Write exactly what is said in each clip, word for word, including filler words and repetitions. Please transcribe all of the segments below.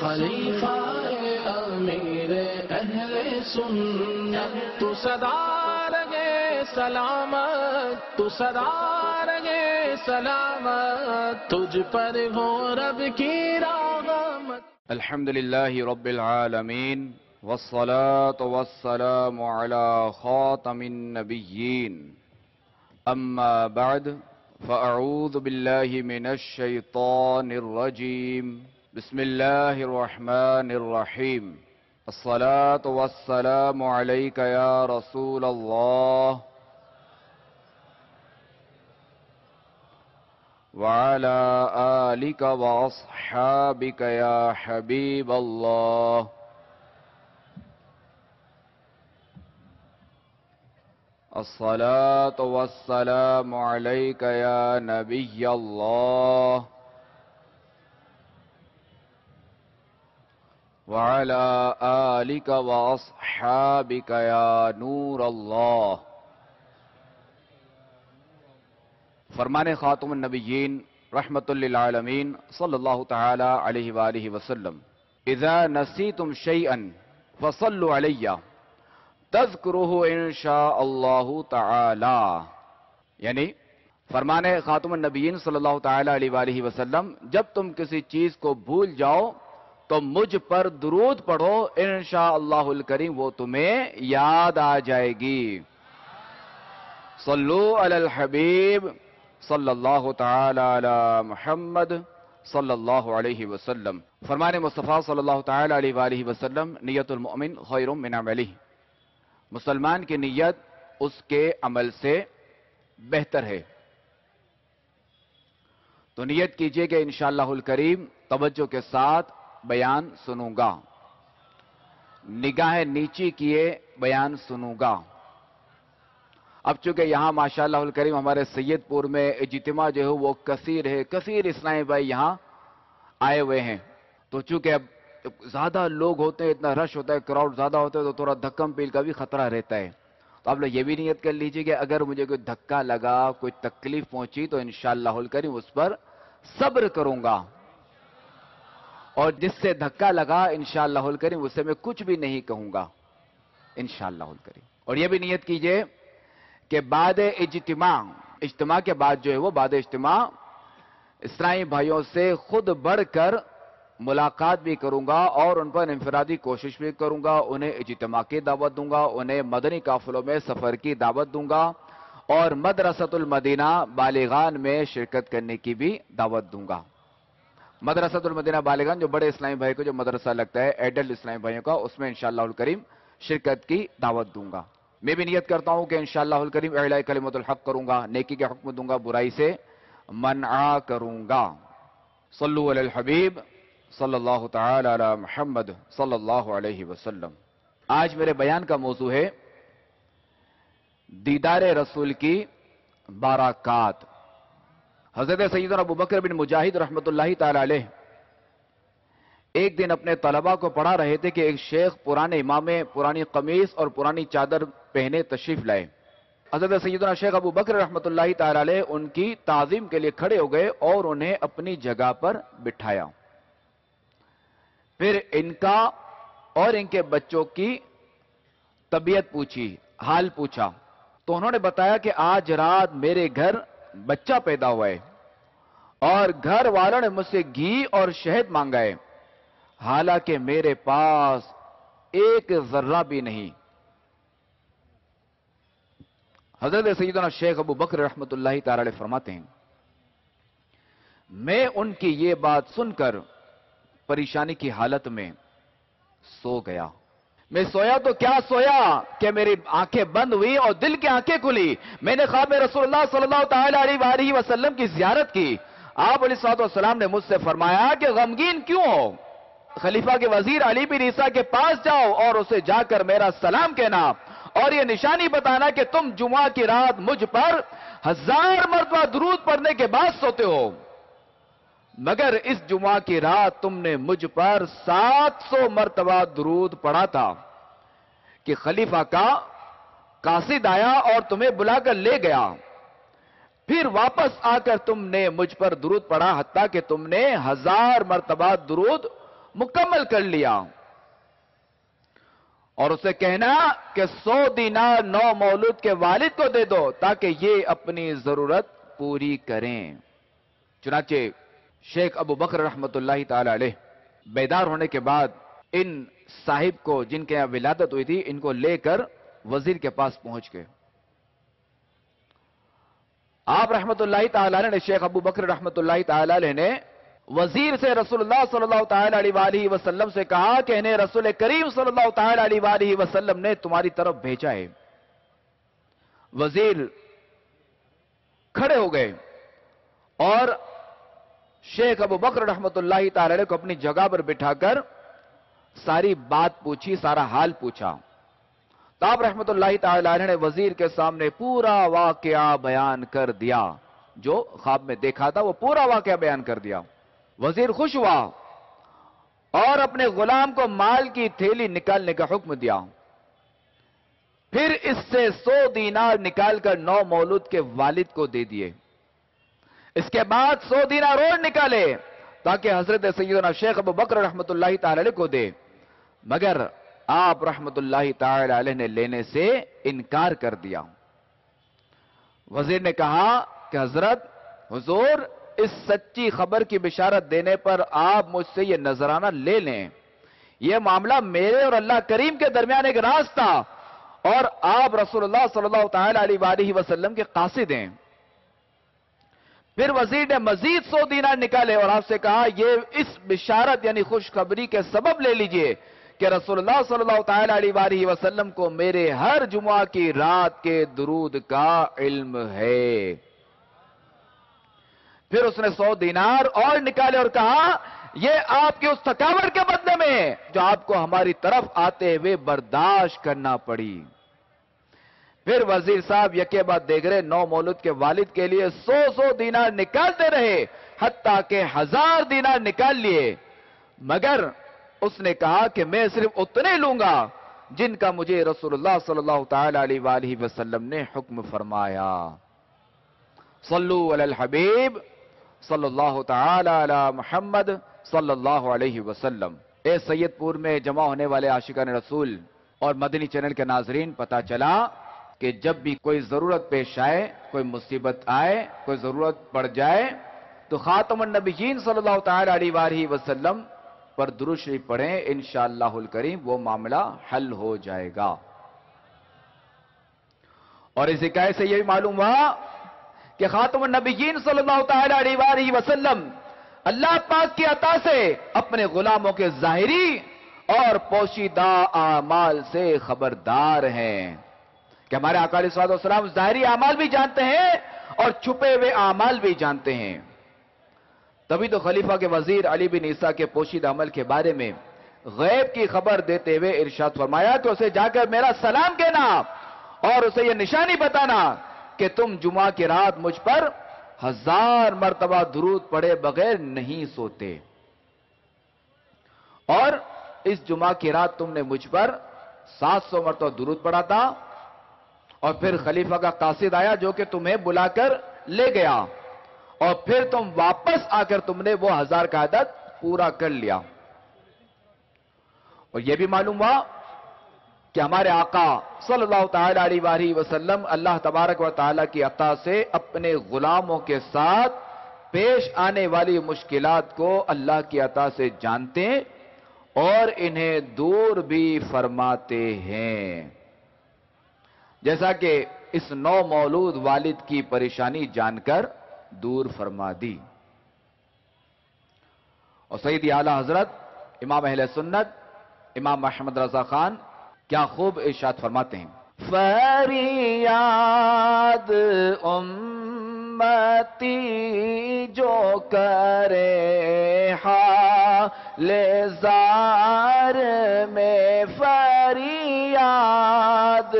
خلیفہ امیر اہل سنت تو سدا رہے سلامت، تو سدا رہے سلامت، تجھ پر ہو رب کی رحمت۔ الحمدللہ رب العالمین والصلاة والسلام على خاتم النبیین، اما بعد فاعوذ باللہ من الشیطان الرجیم، بسم اللہ الرحمن الرحیم، الصلاة والسلام علیک یا رسول اللہ وعلى آلك وأصحابك يا حبيب الله۔ الصلاة والسلام عليك يا نبي الله وعلى آلك وأصحابك يا نور الله۔ فرمان خاتم النبیین رحمت للعالمین صلی اللہ تعالی علیہ وآلہ وسلم، اذا نسیتم شیئا فصلوا علی تذکروہ انشاء اللہ تعالی، یعنی فرمان خاتم النبیین صلی اللہ تعالی علیہ وآلہ وسلم، جب تم کسی چیز کو بھول جاؤ تو مجھ پر درود پڑھو، انشاء اللہ الکریم وہ تمہیں یاد آ جائے گی۔ صلو علی الحبیب صلی اللہ تعالی علی محمد صلی اللہ علیہ وسلم۔ فرمان مصطفیٰ صلی اللہ تعالی علیہ وآلہ وسلم، نیت المؤمن خیر من عملہ، مسلمان کی نیت اس کے عمل سے بہتر ہے۔ تو نیت کیجئے کہ انشاءاللہ الکریم توجہ کے ساتھ بیان سنوں گا، نگاہ نیچی کیے بیان سنوں گا۔ اب چونکہ یہاں ماشاءاللہ الکریم ہمارے سید پور میں اجتماع جو ہے وہ کثیر ہے، کثیر اسلامی بھائی یہاں آئے ہوئے ہیں، تو چونکہ اب زیادہ لوگ ہوتے ہیں، اتنا رش ہوتا ہے، کراؤڈ زیادہ ہوتا ہے، تو تھوڑا دھکم پیل کا بھی خطرہ رہتا ہے۔ تو آپ لوگ یہ بھی نیت کر لیجئے کہ اگر مجھے کوئی دھکا لگا، کوئی تکلیف پہنچی تو انشاءاللہ الکریم اس پر صبر کروں گا، اور جس سے دھکا لگا انشاءاللہ الکریم اس سے میں کچھ بھی نہیں کہوں گا انشاءاللہ الکریم۔ اور یہ بھی نیت کیجئے کہ بعد اجتماع اجتماع کے بعد جو ہے وہ بعد اجتماع اسلامی بھائیوں سے خود بڑھ کر ملاقات بھی کروں گا، اور ان پر انفرادی کوشش بھی کروں گا، انہیں اجتماع کی دعوت دوں گا، انہیں مدنی قافلوں میں سفر کی دعوت دوں گا، اور مدرسۃ المدینہ بالغان میں شرکت کرنے کی بھی دعوت دوں گا۔ مدرسۃ المدینہ بالغان جو بڑے اسلامی بھائی کو جو مدرسہ لگتا ہے ایڈلٹ اسلامی بھائیوں کا، اس میں انشاءاللہ الکریم شرکت کی دعوت دوں گا۔ میں بھی نیت کرتا ہوں کہ انشاءاللہ الکریم اعلاء کلمت الحق کروں گا، نیکی کے حکم دوں گا، برائی سے منع کروں گا۔ صلو علی الحبیب صلی اللہ تعالی علی محمد صلی اللہ علیہ وسلم۔ آج میرے بیان کا موضوع ہے دیدار رسول کی برکات۔ حضرت سیدنا ابو بکر بن مجاہد رحمت اللہ تعالی علیہ ایک دن اپنے طلباء کو پڑھا رہے تھے کہ ایک شیخ پرانے امامے، پرانی قمیص اور پرانی چادر پہنے تشریف لائے۔ حضرت سیدنا شیخ ابو بکر رحمت اللہ تعالی علیہ ان کی تعظیم کے لیے کھڑے ہو گئے اور انہیں اپنی جگہ پر بٹھایا۔ پھر ان کا اور ان کے بچوں کی طبیعت پوچھی، حال پوچھا، تو انہوں نے بتایا کہ آج رات میرے گھر بچہ پیدا ہوا ہے، اور گھر والوں نے مجھ سے گھی اور شہد مانگا ہے، حالانکہ میرے پاس ایک ذرہ بھی نہیں۔ حضرت سیدنا شیخ ابو بکر رحمت اللہ تعالی علیہ فرماتے ہیں، میں ان کی یہ بات سن کر پریشانی کی حالت میں سو گیا۔ میں سویا تو کیا سویا کہ میری آنکھیں بند ہوئی اور دل کی آنکھیں کھلی۔ میں نے خواب میں رسول اللہ صلی اللہ تعالی علیہ وآلہ وسلم کی زیارت کی۔ آپ علیہ السلام نے مجھ سے فرمایا کہ غمگین کیوں ہو؟ خلیفہ کے وزیر علی بن عیسیٰ کے پاس جاؤ اور اسے جا کر میرا سلام کہنا، اور یہ نشانی بتانا کہ تم جمعہ کی رات مجھ پر ہزار مرتبہ درود پڑھنے کے بعد سوتے ہو، مگر اس جمعہ کی رات تم نے مجھ پر سات سو مرتبہ درود پڑھا تھا کہ خلیفہ کا قاصد آیا اور تمہیں بلا کر لے گیا، پھر واپس آ کر تم نے مجھ پر درود پڑھا، حتیٰ کہ تم نے ہزار مرتبہ درود مکمل کر لیا، اور اسے کہنا کہ سو دینار نو مولود کے والد کو دے دو تاکہ یہ اپنی ضرورت پوری کریں۔ چنانچہ شیخ ابو بکر رحمت اللہ تعالی علیہ بیدار ہونے کے بعد ان صاحب کو، جن کے یہاں ولادت ہوئی تھی، ان کو لے کر وزیر کے پاس پہنچ گئے۔ آپ رحمت اللہ تعالی علیہ نے، شیخ ابو بکر رحمت اللہ تعالی علیہ نے وزیر سے رسول اللہ صلی اللہ تعالی علیہ وآلہ وسلم سے کہا کہ انہیں رسول کریم صلی اللہ تعالی علیہ وآلہ وسلم نے تمہاری طرف بھیجا ہے۔ وزیر کھڑے ہو گئے اور شیخ ابو بکر رحمت اللہ تعالی علیہ کو اپنی جگہ پر بٹھا کر ساری بات پوچھی، سارا حال پوچھا۔ تو آپ رحمت اللہ تعالی علیہ نے وزیر کے سامنے پورا واقعہ بیان کر دیا، جو خواب میں دیکھا تھا وہ پورا واقعہ بیان کر دیا۔ وزیر خوش ہوا اور اپنے غلام کو مال کی تھیلی نکالنے کا حکم دیا۔ پھر اس سے سو دینار نکال کر نو مولود کے والد کو دے دیے۔ اس کے بعد سو دینار اور نکالے تاکہ حضرت سیدنا شیخ ابو بکر رحمت اللہ تعالی علیہ کو دے، مگر آپ رحمت اللہ تعالی علیہ نے لینے سے انکار کر دیا۔ وزیر نے کہا کہ حضرت، حضور، اس سچی خبر کی بشارت دینے پر آپ مجھ سے یہ نذرانہ لے لیں۔ یہ معاملہ میرے اور اللہ کریم کے درمیان ایک راز تھا، اور آپ رسول اللہ صلی اللہ تعالی علیہ وآلہ وسلم کے قاصد ہیں۔ پھر وزیر نے مزید سو دینار نکالے اور آپ سے کہا یہ اس بشارت یعنی خوشخبری کے سبب لے لیجئے کہ رسول اللہ صلی اللہ تعالی علیہ وآلہ وسلم کو میرے ہر جمعہ کی رات کے درود کا علم ہے۔ پھر اس نے سو دینار اور نکالے اور کہا یہ آپ کے اس تھکاوٹ کے بدلے میں جو آپ کو ہماری طرف آتے ہوئے برداشت کرنا پڑی۔ پھر وزیر صاحب یکے بعد دیگرے نو مولود کے والد کے لیے سو سو دینار نکالتے رہے، حتیٰ کہ ہزار دینار نکال لیے، مگر اس نے کہا کہ میں صرف اتنے لوں گا جن کا مجھے رسول اللہ صلی اللہ تعالی علیہ وآلہ وسلم نے حکم فرمایا۔ صلو علی الحبیب صلی اللہ تعالی علی محمد صلی اللہ علیہ وسلم۔ اے سید پور میں جمع ہونے والے عاشقان رسول اور مدنی چینل کے ناظرین، پتہ چلا کہ جب بھی کوئی ضرورت پیش آئے، کوئی مصیبت آئے، کوئی ضرورت پڑ جائے تو خاتم النبیین صلی اللہ تعالی علیہ وآلہ وسلم پر درود شریف پڑھیں، انشاءاللہ الکریم وہ معاملہ حل ہو جائے گا۔ اور اس حکایت سے یہ بھی معلوم ہوا کہ خاتم النبیین صلی اللہ تعالی علیہ وآلہ وسلم اللہ پاک کی عطا سے اپنے غلاموں کے ظاہری اور پوشیدہ اعمال سے خبردار ہیں، کہ ہمارے آقا علیہ الصلوۃ والسلام ظاہری اعمال بھی جانتے ہیں اور چھپے ہوئے اعمال بھی جانتے ہیں۔ تبھی تو خلیفہ کے وزیر علی بن عیسیٰ کے پوشیدہ عمل کے بارے میں غیب کی خبر دیتے ہوئے ارشاد فرمایا کہ اسے جا کر میرا سلام کہنا اور اسے یہ نشانی بتانا کہ تم جمعہ کی رات مجھ پر ہزار مرتبہ درود پڑھے بغیر نہیں سوتے، اور اس جمعہ کی رات تم نے مجھ پر سات سو مرتبہ درود پڑھا تھا، اور پھر خلیفہ کا قاصد آیا جو کہ تمہیں بلا کر لے گیا، اور پھر تم واپس آ کر تم نے وہ ہزار کا عدد پورا کر لیا۔ اور یہ بھی معلوم ہوا کہ ہمارے آقا صلی اللہ تعالی علیہ وآلہ وسلم اللہ تبارک و تعالی کی عطا سے اپنے غلاموں کے ساتھ پیش آنے والی مشکلات کو اللہ کی عطا سے جانتے اور انہیں دور بھی فرماتے ہیں، جیسا کہ اس نو مولود والد کی پریشانی جان کر دور فرما دی۔ اور سیدی اعلیٰ حضرت امام اہل سنت امام محمد رضا خان کیا خوب ارشاد فرماتے ہیں، فریاد امتی جو کرے حال زار میں، فریاد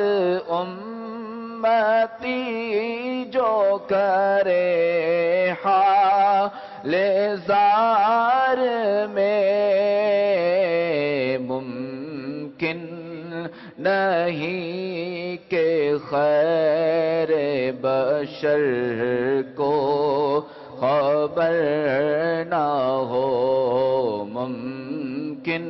امتی جو کرے حال زار میں، ممکن نہیں کہ خیر بشر کو خبر نہ ہو، ممکن ممکن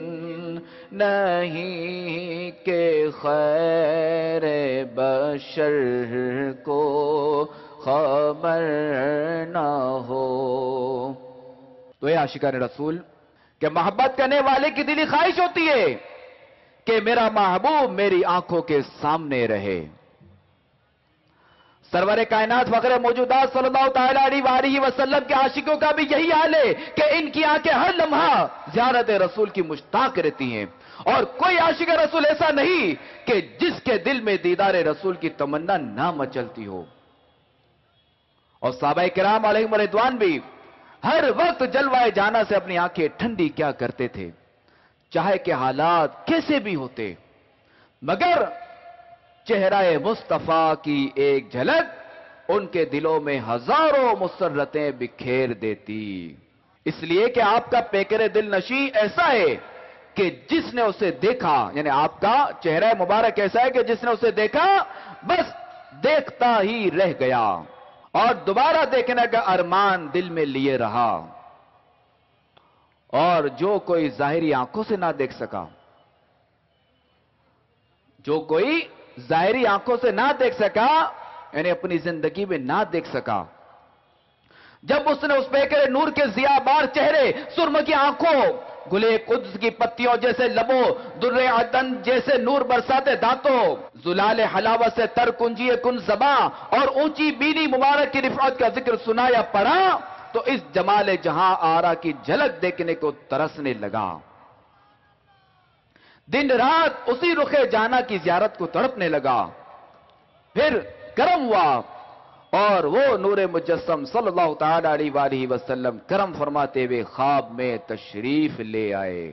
نہیں کہ خیر بشر کو خبر نہ ہو. تو اے عاشقان رسول کہ محبت کرنے والے کی دلی خواہش ہوتی ہے کہ میرا محبوب میری آنکھوں کے سامنے رہے. سرور کائنات فخر موجودات صلی اللہ تعالی علیہ وآلہ وسلم کے عاشقوں کا بھی یہی حال ہے کہ ان کی آنکھیں ہر لمحہ زیارت رسول کی مشتاق رہتی ہیں. اور کوئی عاشق رسول ایسا نہیں کہ جس کے دل میں دیدار رسول کی تمنا نہ مچلتی ہو. اور صحابہ کرام علیہم رضوان بھی ہر وقت جلوہ جانا سے اپنی آنکھیں ٹھنڈی کیا کرتے تھے، چاہے کہ حالات کیسے بھی ہوتے، مگر چہرہ مصطفیٰ کی ایک جھلک ان کے دلوں میں ہزاروں مسرتیں بکھیر دیتی. اس لیے کہ آپ کا پیکر دل نشیں ایسا ہے کہ جس نے اسے دیکھا، یعنی آپ کا چہرہ مبارک ایسا ہے کہ جس نے اسے دیکھا بس دیکھتا ہی رہ گیا اور دوبارہ دیکھنے کا ارمان دل میں لیے رہا. اور جو کوئی ظاہری آنکھوں سے نہ دیکھ سکا، جو کوئی ظاہری آنکھوں سے نہ دیکھ سکا، یعنی اپنی زندگی میں نہ دیکھ سکا، جب اس نے اس پیکر نور کے ضیاء بار چہرے، سرم کی آنکھوں، گلے قدس کی پتیوں جیسے لبوں، در عدن جیسے نور برساتے دانتوں، زلال حلاوت سے تر کنجیے کن زباں اور اونچی بینی مبارک کی رفعت کا ذکر سنایا پڑا تو اس جمال جہاں آرا کی جھلک دیکھنے کو ترسنے لگا. دن رات اسی رخ جانا کی زیارت کو تڑپنے لگا. پھر کرم ہوا اور وہ نور مجسم صلی اللہ تعالی علیہ وآلہ وسلم کرم فرماتے ہوئے خواب میں تشریف لے آئے.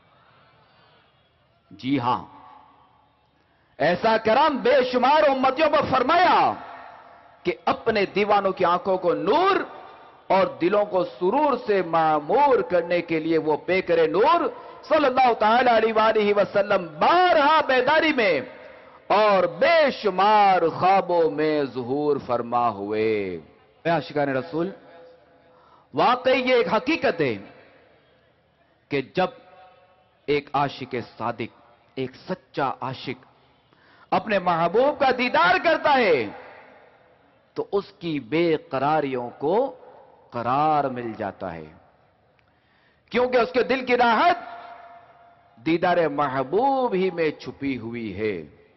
جی ہاں، ایسا کرم بے شمار امتیوں پر فرمایا کہ اپنے دیوانوں کی آنکھوں کو نور اور دلوں کو سرور سے معمور کرنے کے لیے وہ پیکر نور صلی اللہ تعالی علیہ وآلہ وسلم بارہا بیداری میں اور بے شمار خوابوں میں ظہور فرما ہوئے. اے عاشقان رسول، واقعی یہ ایک حقیقت ہے کہ جب ایک عاشق صادق، ایک سچا عاشق اپنے محبوب کا دیدار کرتا ہے تو اس کی بے قراریوں کو قرار مل جاتا ہے، کیونکہ اس کے دل کی راحت دیدار محبوب ہی میں چھپی ہوئی ہے.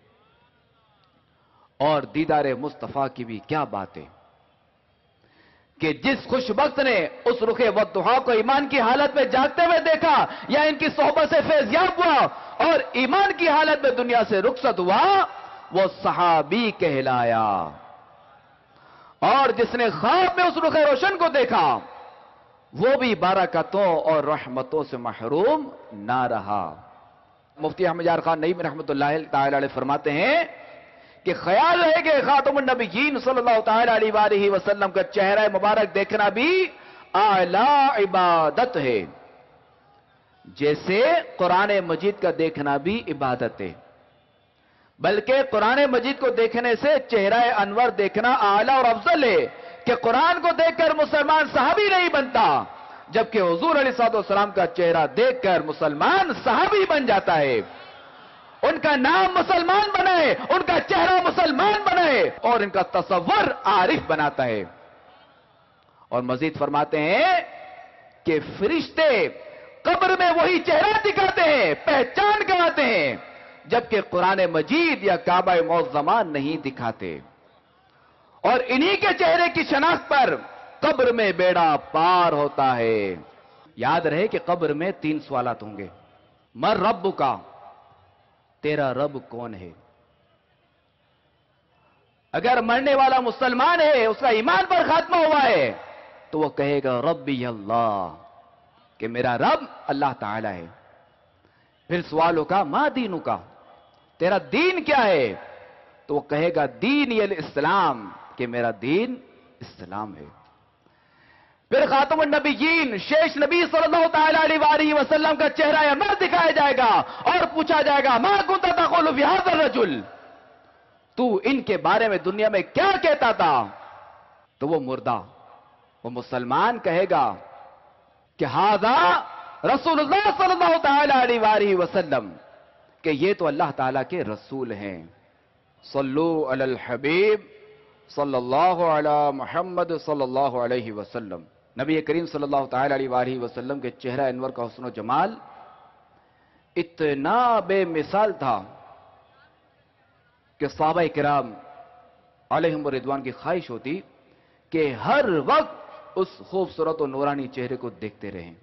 اور دیدار مصطفیٰ کی بھی کیا بات ہے کہ جس خوش بخت نے اس رخ والضحیٰ کو ایمان کی حالت میں جاگتے ہوئے دیکھا یا ان کی صحبت سے فیضیاب ہوا اور ایمان کی حالت میں دنیا سے رخصت ہوا، وہ صحابی کہلایا. اور جس نے خواب میں اس رخ روشن کو دیکھا وہ بھی برکتوں اور رحمتوں سے محروم نہ رہا. مفتی احمد یار خان نعیم رحمۃ اللہ تعالی علیہ فرماتے ہیں کہ خیال ہے کہ خاتم النبیین صلی اللہ تعالی علیہ وآلہ وسلم کا چہرہ مبارک دیکھنا بھی اعلی عبادت ہے، جیسے قرآن مجید کا دیکھنا بھی عبادت ہے. بلکہ قرآن مجید کو دیکھنے سے چہرہ انور دیکھنا اعلیٰ اور افضل ہے کہ قرآن کو دیکھ کر مسلمان صحابی نہیں بنتا، جبکہ حضور علیہ الصلوۃ والسلام کا چہرہ دیکھ کر مسلمان صحابی بن جاتا ہے. ان کا نام مسلمان بنائے، ان کا چہرہ مسلمان بنائے اور ان کا تصور عارف بناتا ہے. اور مزید فرماتے ہیں کہ فرشتے قبر میں وہی چہرہ دکھاتے ہیں، پہچان کراتے ہیں، جبکہ قرآن مجید یا کعبہ معظمہ نہیں دکھاتے. اور انہی کے چہرے کی شناخت پر قبر میں بیڑا پار ہوتا ہے. یاد رہے کہ قبر میں تین سوالات ہوں گے. من رب کا، تیرا رب کون ہے؟ اگر مرنے والا مسلمان ہے، اس کا ایمان پر خاتمہ ہوا ہے، تو وہ کہے گا ربی اللہ، کہ میرا رب اللہ تعالی ہے. پھر سوال ہوگا ما دینو کا، تیرا دین کیا ہے؟ تو وہ کہے گا دین الاسلام، کہ میرا دین اسلام ہے. پھر خاتم النبیین شیش نبی صلی اللہ تعالی علیہ وآلہ وسلم کا چہرہ انور دکھایا جائے گا اور پوچھا جائے گا ما کنت تقول فی ھذا الرجل، تو ان کے بارے میں دنیا میں کیا کہتا تھا؟ تو وہ مردہ، وہ مسلمان کہے گا کہ ھذا رسول اللہ صلی اللہ تعالی علیہ وآلہ وسلم کہ یہ تو اللہ تعالیٰ کے رسول ہیں. صلو علی الحبیب صلی اللہ علی محمد صلی اللہ علیہ وسلم. نبی کریم صلی اللہ تعالی علیہ وآلہ وسلم کے چہرہ انور کا حسن و جمال اتنا بے مثال تھا کہ صحابہ کرام علیہم رضوان کی خواہش ہوتی کہ ہر وقت اس خوبصورت و نورانی چہرے کو دیکھتے رہیں.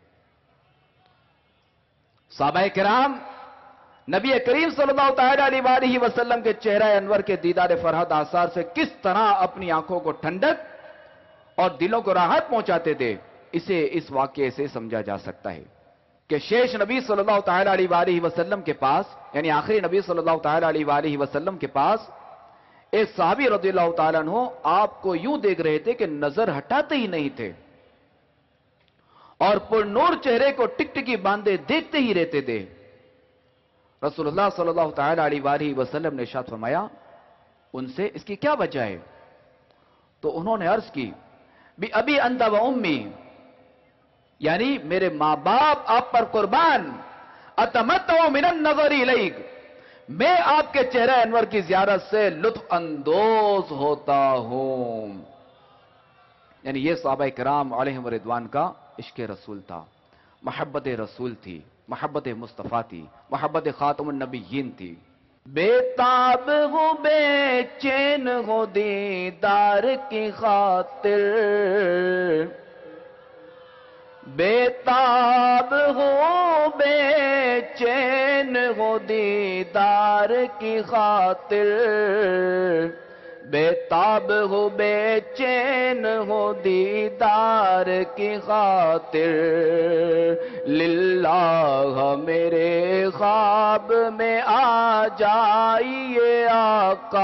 صحابہ کرام نبی کریم صلی اللہ تعالی علیہ وآلہ وسلم کے چہرہ انور کے دیدار فرحت آثار سے کس طرح اپنی آنکھوں کو ٹھنڈک اور دلوں کو راحت پہنچاتے تھے، اسے اس واقعے سے سمجھا جا سکتا ہے کہ شیش نبی صلی اللہ تعالی علیہ وآلہ وسلم کے پاس، یعنی آخری نبی صلی اللہ تعالی علیہ وآلہ وسلم کے پاس ایک صحابی رضی اللہ تعالیٰ عنہ آپ کو یوں دیکھ رہے تھے کہ نظر ہٹاتے ہی نہیں تھے اور پر نور چہرے کو ٹک ٹکی باندھے دیکھتے ہی رہتے تھے. رسول اللہ صلی اللہ تعالی علیہ وآلہ وسلم نے ارشاد فرمایا ان سے اس کی کیا وجہ ہے؟ تو انہوں نے عرض کی بی ابی انت و امی، یعنی میرے ماں باپ آپ پر قربان، اتمتع من النظر الیک، میں آپ کے چہرہ انور کی زیارت سے لطف اندوز ہوتا ہوں. یعنی یہ صحابہ کرام علیہم رضوان کا عشق رسول تھا، محبت رسول تھی، محبت مصطفیٰ تھی، محبت خاتم النبیین تھی. بے تاب ہو بے چین ہو دیدار کی خاطر، بے تاب ہو بے چین ہو دیدار کی خاطر، بے تاب ہو بے چین ہو دیدار کی خاطر، للہ میرے خواب میں آ جائیے آقا،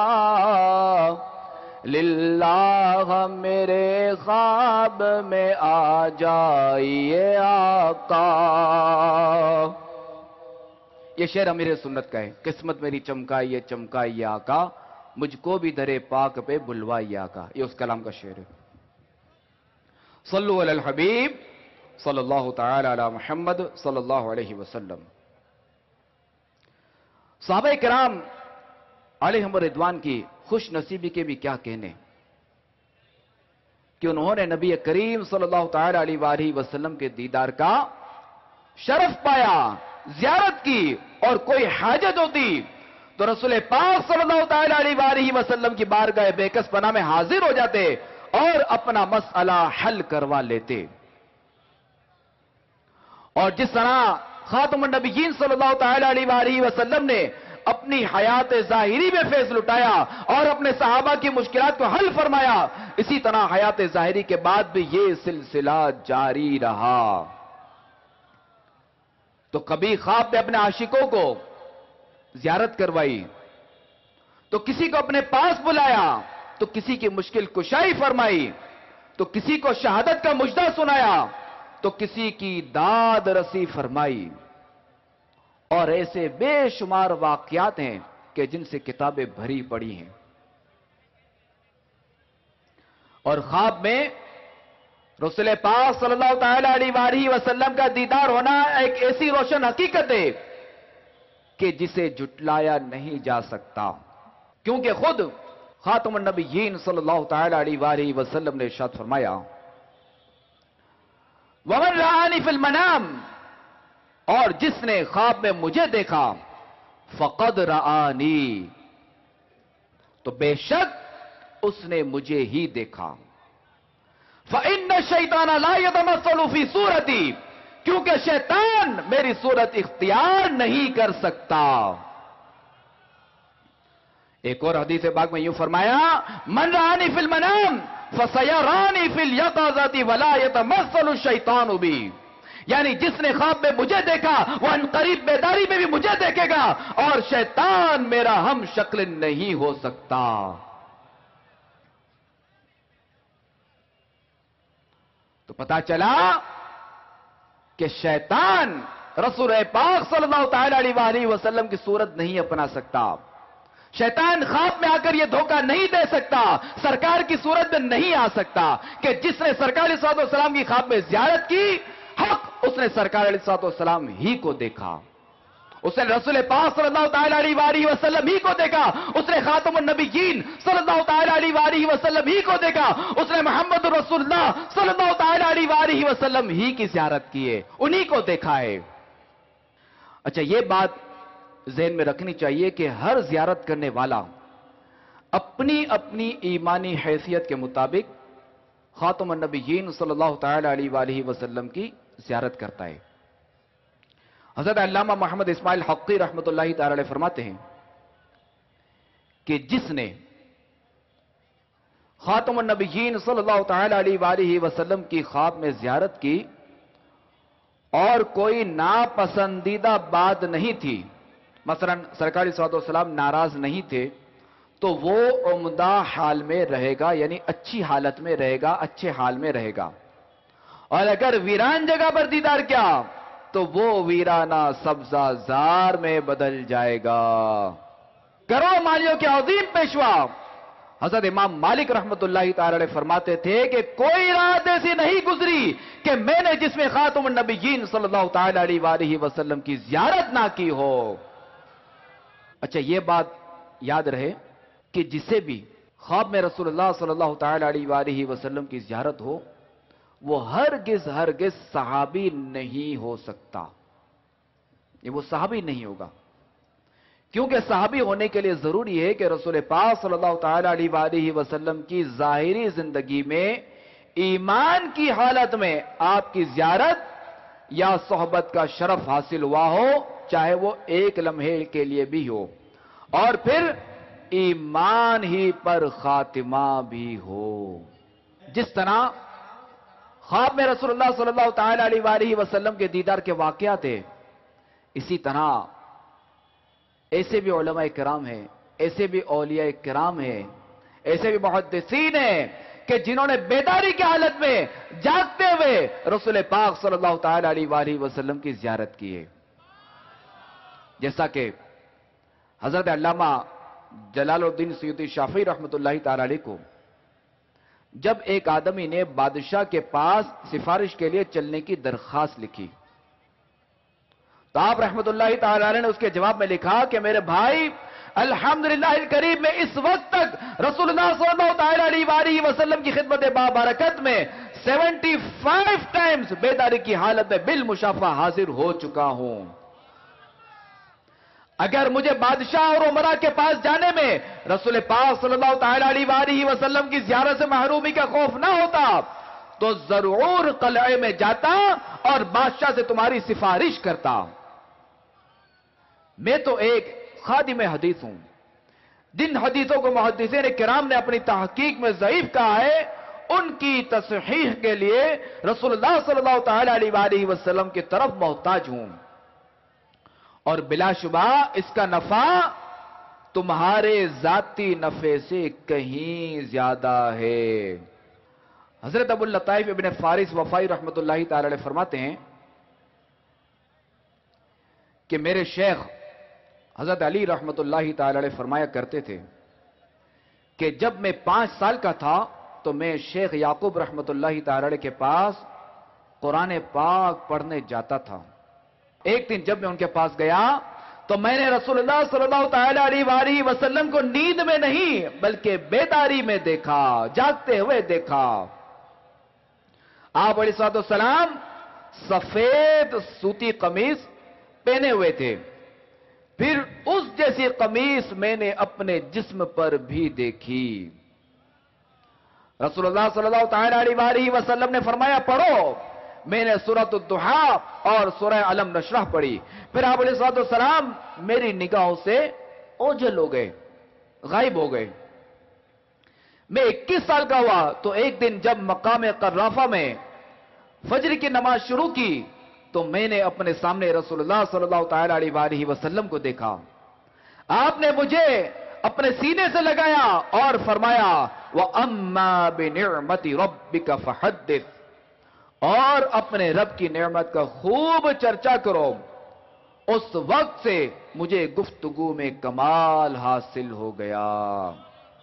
للہ میرے خواب میں آ جائیے آقا. یہ شعر امیر سنت کا ہے. قسمت میری چمکائیے چمکائیے آقا، مجھ کو بھی درے پاک پہ بلوائیے آقا. یہ اس کلام کا شعر ہے. صلو علی الحبیب صلی اللہ تعالی علی محمد صلی اللہ علیہ وسلم. صحابہ کرام علیہم رضوان کی خوش نصیبی کے بھی کیا کہنے کہ انہوں نے نبی کریم صلی اللہ تعالی علیہ وآلہ وسلم کے دیدار کا شرف پایا، زیارت کی، اور کوئی حاجت ہوتی تو رسول پاک صلی اللہ تعالی علیہ وآلہ وسلم کی بارگاہ بے کس پناہ میں حاضر ہو جاتے اور اپنا مسئلہ حل کروا لیتے. اور جس طرح خاتم النبیین صلی اللہ تعالی علیہ وآلہ وسلم نے اپنی حیات ظاہری میں فیض لٹایا اور اپنے صحابہ کی مشکلات کو حل فرمایا، اسی طرح حیات ظاہری کے بعد بھی یہ سلسلہ جاری رہا. تو کبھی خواب میں اپنے عاشقوں کو زیارت کروائی، تو کسی کو اپنے پاس بلایا، تو کسی کی مشکل کشائی فرمائی، تو کسی کو شہادت کا مجدہ سنایا، تو کسی کی داد رسی فرمائی. اور ایسے بے شمار واقعات ہیں کہ جن سے کتابیں بھری پڑی ہیں. اور خواب میں رسول پاک صلی اللہ تعالی علیہ وآلہ وسلم کا دیدار ہونا ایک ایسی روشن حقیقت ہے کہ جسے جھٹلایا نہیں جا سکتا، کیونکہ خود خاتم النبیین صلی اللہ تعالی علیہ وآلہ وسلم نے ارشاد فرمایا وَمَن رَآنِ فِي الْمَنَامِ، اور جس نے خواب میں مجھے دیکھا فَقَدْ رَآنِي، تو بے شک اس نے مجھے ہی دیکھا. فَإِنَّ الشَّيْطَانَ لَا يَتَمَثَّلُ فِي صُورَتِي، کیونکہ شیطان میری صورت اختیار نہیں کر سکتا. ایک اور حدیث پاک میں یوں فرمایا من رآنی فی المنام فسیرانی فی الیقظۃ ولا یتمثل الشیطان بی، یعنی جس نے خواب میں مجھے دیکھا وہ ان قریب بیداری میں بھی مجھے دیکھے گا اور شیطان میرا ہم شکل نہیں ہو سکتا. تو پتا چلا کہ شیطان رسول پاک صلی اللہ تعالی علیہ وآلہ وسلم کی صورت نہیں اپنا سکتا. شیطان خواب میں آ کر یہ دھوکہ نہیں دے سکتا، سرکار کی صورت میں نہیں آ سکتا کہ جس نے سرکار صلی اللہ علیہ وسلم کی خواب میں زیارت کی، حق اس نے سرکار علیہ الصلوۃ والسلام ہی کو دیکھا، اس نے رسول پاک صلی اللہ تعالی علیہ وسلم ہی کو دیکھا، اس نے خاتم النبیین صلی اللہ تعالی علیہ وسلم ہی کو دیکھا، اس نے محمد رسول اللہ صلی اللہ تعالی علیہ وسلم ہی کی زیارت کی ہے، انہی کو دیکھا ہے۔ اچھا، یہ بات ذہن میں رکھنی چاہیے کہ ہر زیارت کرنے والا اپنی اپنی ایمانی حیثیت کے مطابق خاتم النبیین صلی اللہ تعالی علیہ وسلم کی زیارت کرتا ہے۔ حضرت علامہ محمد اسماعیل حقی رحمۃ اللہ تعالی علیہ فرماتے ہیں کہ جس نے خاتم النبیین صلی اللہ تعالی علیہ وسلم کی خواب میں زیارت کی اور کوئی ناپسندیدہ بات نہیں تھی، مثلا سرکار صلی اللہ علیہ وسلم ناراض نہیں تھے، تو وہ عمدہ حال میں رہے گا، یعنی اچھی حالت میں رہے گا، اچھے حال میں رہے گا۔ اور اگر ویران جگہ پر دیدار کیا تو وہ ویرانہ سبزہ زار میں بدل جائے گا۔ کروڑ مالیوں کے عظیم پیشوا حضرت امام مالک رحمت اللہ تعالی علیہ فرماتے تھے کہ کوئی رات ایسی نہیں گزری کہ میں نے جس میں خاتم النبیین صلی اللہ تعالی علیہ وسلم کی زیارت نہ کی ہو۔ اچھا، یہ بات یاد رہے کہ جسے بھی خواب میں رسول اللہ صلی اللہ تعالی علیہ وسلم کی زیارت ہو وہ ہرگز ہرگز صحابی نہیں ہو سکتا، یہ وہ صحابی نہیں ہوگا، کیونکہ صحابی ہونے کے لیے ضروری ہے کہ رسول پاک صلی اللہ تعالی علیہ وسلم کی ظاہری زندگی میں ایمان کی حالت میں آپ کی زیارت یا صحبت کا شرف حاصل ہوا ہو، چاہے وہ ایک لمحے کے لیے بھی ہو، اور پھر ایمان ہی پر خاتمہ بھی ہو۔ جس طرح خواب میں رسول اللہ صلی اللہ تعالی علیہ وسلم کے دیدار کے واقعات ہیں، اسی طرح ایسے بھی علماء کرام ہیں، ایسے بھی اولیاء کرام ہیں، ایسے بھی محدثین ہیں کہ جنہوں نے بیداری کی حالت میں جاگتے ہوئے رسول پاک صلی اللہ تعالی علیہ وسلم کی زیارت کی ہے۔ جیسا کہ حضرت علامہ جلال الدین سیوطی شافعی رحمت اللہ تعالی علیہ کو جب ایک آدمی نے بادشاہ کے پاس سفارش کے لیے چلنے کی درخواست لکھی تو آپ رحمت اللہ تعالی علیہ نے اس کے جواب میں لکھا کہ میرے بھائی، الحمدللہ الکریم میں اس وقت تک رسول اللہ صلی اللہ تعالی علیہ وسلم کی خدمت بابرکت میں سیونٹی فائیو ٹائمز بیداری کی حالت میں بالمشافہ حاضر ہو چکا ہوں۔ اگر مجھے بادشاہ اور عمرہ کے پاس جانے میں رسول پاک صلی اللہ تعالی علیہ وسلم کی زیارت سے محرومی کا خوف نہ ہوتا تو ضرور قلعے میں جاتا اور بادشاہ سے تمہاری سفارش کرتا۔ میں تو ایک خادم حدیث ہوں، جن حدیثوں کو محدثین کرام نے اپنی تحقیق میں ضعیف کہا ہے ان کی تصحیح کے لیے رسول اللہ صلی اللہ تعالی علیہ وسلم کی طرف محتاج ہوں، اور بلا شبہ اس کا نفع تمہارے ذاتی نفع سے کہیں زیادہ ہے۔ حضرت ابو اللطائف ابن فارس وفائی رحمت اللہ تعالی علیہ فرماتے ہیں کہ میرے شیخ حضرت علی رحمت اللہ تعالی علیہ فرمایا کرتے تھے کہ جب میں پانچ سال کا تھا تو میں شیخ یعقوب رحمت اللہ تعالی علیہ کے پاس قرآن پاک پڑھنے جاتا تھا۔ ایک دن جب میں ان کے پاس گیا تو میں نے رسول اللہ صلی اللہ تعالی علیہ وسلم کو نیند میں نہیں بلکہ بیداری میں دیکھا، جاگتے ہوئے دیکھا۔ آپ علیہ الصلوۃ والسلام سفید سوتی قمیص پہنے ہوئے تھے، پھر اس جیسی قمیص میں نے اپنے جسم پر بھی دیکھی۔ رسول اللہ صلی اللہ تعالی علیہ وسلم نے فرمایا پڑھو۔ میں نے سورۃ الضحیٰ اور سورہ علم نشرح پڑھی، پھر آپ علیہ الصلوۃ والسلام میری نگاہوں سے اوجھل ہو گئے، غائب ہو گئے۔ میں اکیس سال کا ہوا تو ایک دن جب مقام قرافہ میں فجر کی نماز شروع کی تو میں نے اپنے سامنے رسول اللہ صلی اللہ تعالی علیہ وسلم کو دیکھا۔ آپ نے مجھے اپنے سینے سے لگایا اور فرمایا وَأَمَّا بِنِعْمَةِ رَبِّكَ فَحَدِّثْ، اور اپنے رب کی نعمت کا خوب چرچا کرو۔ اس وقت سے مجھے گفتگو میں کمال حاصل ہو گیا۔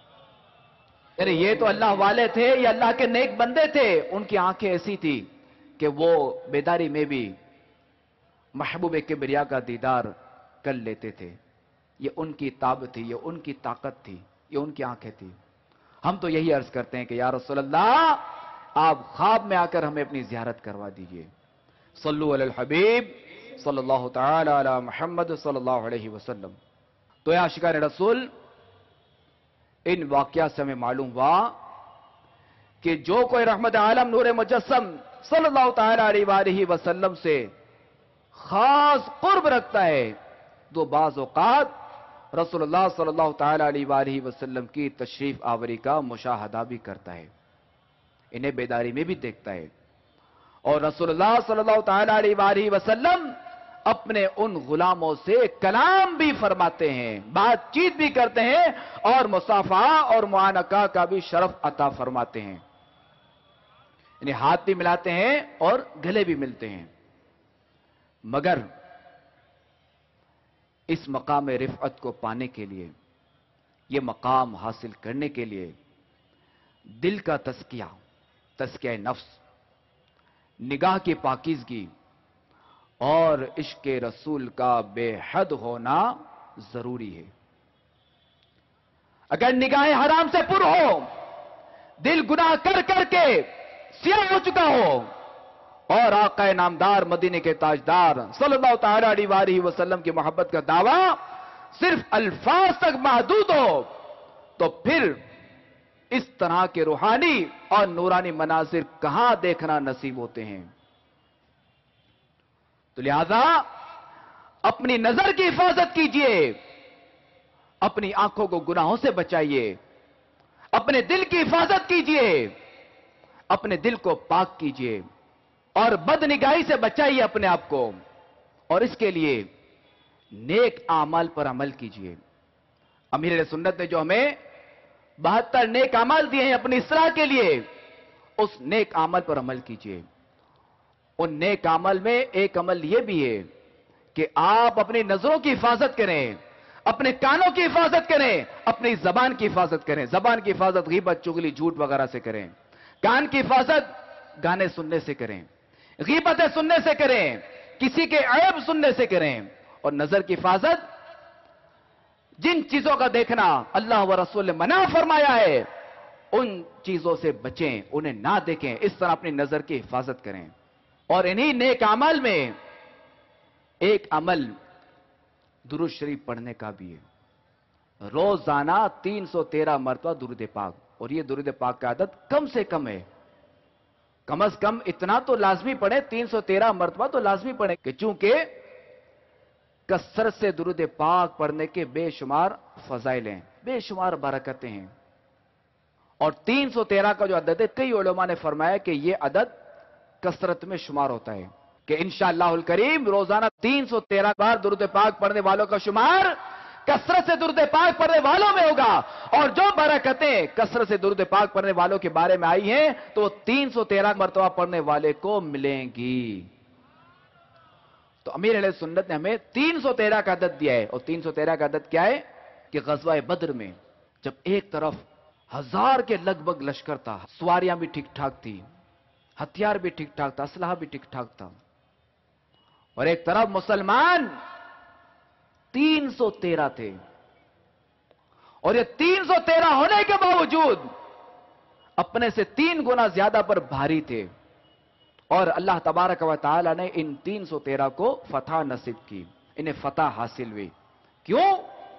یعنی یہ تو اللہ والے تھے، یہ اللہ کے نیک بندے تھے، ان کی آنکھیں ایسی تھی کہ वो बेदारी में भी महबूब किबरिया का दीदार कर लेते थे। ये उनकी ताब थी, ये उनकी ताकत थी, ये उनकी आंखें थी। हम तो यही अर्ज करते हैं कि या रसूल अल्लाह आप ख्वाब में आकर हमें अपनी जियारत करवा दीजिए। सल्लु अलल हबीब सल्लल्लाहु तआला अला मुहम्मद सल्लल्लाहु अलैहि वसल्लम। तो या आशिकान रसूल, इन वाकया से हमें मालूम हुआ कि जो कोई रहमत आलम नूर मुजस्सम सल्लल्लाहु तआला अलैहि वसल्लम से खास कुर्ब रखता है, तो बाज़ औक़ात रसूलुल्लाह सल्लल्लाहु तआला अलैहि वसल्लम की तशरीफ आवरी का मुशाहदा भी करता है, इन्हें बेदारी में भी देखता है। और रसूलुल्लाह सल्लल्लाहु तआला अलैहि वसल्लम अपने उन गुलामों से कलाम भी फरमाते हैं, बातचीत भी करते हैं और मुसाफा और मुआनका का भी शरफ अता फरमाते हैं। इन्हें हाथ भी मिलाते हैं और गले भी मिलते हैं। मगर इस मकाम रिफ़अत को पाने के लिए, यह मकाम हासिल करने के लिए दिल का तस्किया, तस्किया नफ्स, निगाह की पाकीज़गी और इश्क रसूल का बेहद होना जरूरी है। अगर निगाहें हराम से पुर हो, दिल गुनाह कर करके सियाह हो चुका हो और आका नामदार मदीने के ताजदार सल्लल्लाहु तआला अलैहि वसल्लम की मोहब्बत का दावा सिर्फ अल्फाज तक महदूद हो, तो फिर इस तरह के रूहानी और नूरानी मनाजिर कहां देखना नसीब होते हैं। तो लिहाजा अपनी नजर की हिफाजत कीजिए, अपनी आंखों को गुनाहों से बचाइए, अपने दिल की हिफाजत कीजिए, अपने दिल को पाक कीजिए और बदनिगाही से बचाइए अपने आप को। और इसके लिए नेक आमाल पर अमल कीजिए। अमीर सुन्नत ने जो हमें बहत्तर नेक अमल दिए हैं अपनी इस्लाह के लिए, उस नेक अमल पर अमल कीजिए। उन नेक अमल में एक अमल यह भी है कि आप अपनी नजरों की हिफाजत करें, अपने कानों की हिफाजत करें, अपनी जबान की हिफाजत करें। जबान की हिफाजत गीबत, चुगली, झूठ वगैरह से करें। कान की हिफाजत गाने सुनने से करें, गीबतें सुनने से करें, किसी के ऐब सुनने से करें। और नजर की हिफाजत, जिन चीजों का देखना अल्लाह व रसूल ने मना फरमाया है, उन चीजों से बचें, उन्हें ना देखें। इस तरह अपनी नजर की हिफाजत करें। और इन्हीं नेक अमल में एक अमल दुरूद शरीफ पढ़ने का भी है। रोजाना तीन सौ तेरह मरतबा दुरूद पाक। और यह दुरूद पाक की आदत कम से कम है, कम अज कम इतना तो लाजमी पढ़े, तीन सौ तेरह मरतबा तो लाजमी पढ़े, कि चूंकि कसरत से दुरूद पाक पढ़ने के बेशुमार फजाइल हैं, बेशुमार बरकतें हैं। और तीन सौ तेरह का जो अदद है, कई उलमा ने फरमाया कि यह अदद कसरत में शुमार होता है, कि इंशाअल्लाहुल करीम रोजाना तीन सौ तेरह बार दुरूद पाक पढ़ने वालों का शुमार कसरत से दुरूद पाक पढ़ने वालों में होगा। और जो बरकतें कसरत से दुरूद पाक पढ़ने वालों के बारे में आई हैं, तो तीन सौ तेरह मरतबा पढ़ने वाले को मिलेंगी। तो अमीर अहले सुन्नत ने हमें तीन सौ तेरह का अदद दिया है। और तीन सौ तेरह का अदद क्या है कि ग़ज़वा बद्र में जब एक तरफ हजार के लगभग लश्कर था, सवारियां भी ठीक ठाक थी, हथियार भी ठीक ठाक था, असलहा भी ठीक ठाक था, और एक तरफ मुसलमान तीन सौ तेरह थे। और ये तीन सौ तेरह होने के बावजूद अपने से तीन गुना ज्यादा पर भारी थे। और अल्लाह तबारक व तआला ने इन तीन सौ तेरह को फतह नसीब की, इन्हें फतह हासिल हुई। क्यों?